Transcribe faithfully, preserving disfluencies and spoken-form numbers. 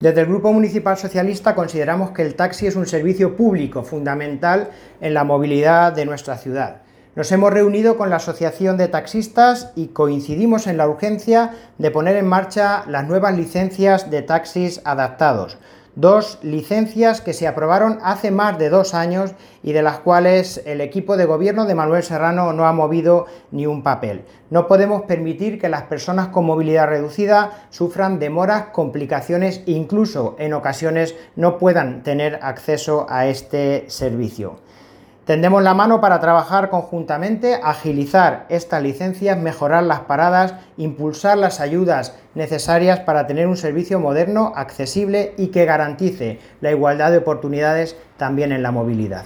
Desde el Grupo Municipal Socialista consideramos que el taxi es un servicio público fundamental en la movilidad de nuestra ciudad. Nos hemos reunido con la Asociación de Taxistas y coincidimos en la urgencia de poner en marcha las nuevas licencias de taxis adaptados. Dos licencias que se aprobaron hace más de dos años y de las cuales el equipo de gobierno de Manuel Serrano no ha movido ni un papel. No podemos permitir que las personas con movilidad reducida sufran demoras, complicaciones e incluso en ocasiones no puedan tener acceso a este servicio. Tendemos la mano para trabajar conjuntamente, agilizar estas licencias, mejorar las paradas, impulsar las ayudas necesarias para tener un servicio moderno, accesible y que garantice la igualdad de oportunidades también en la movilidad.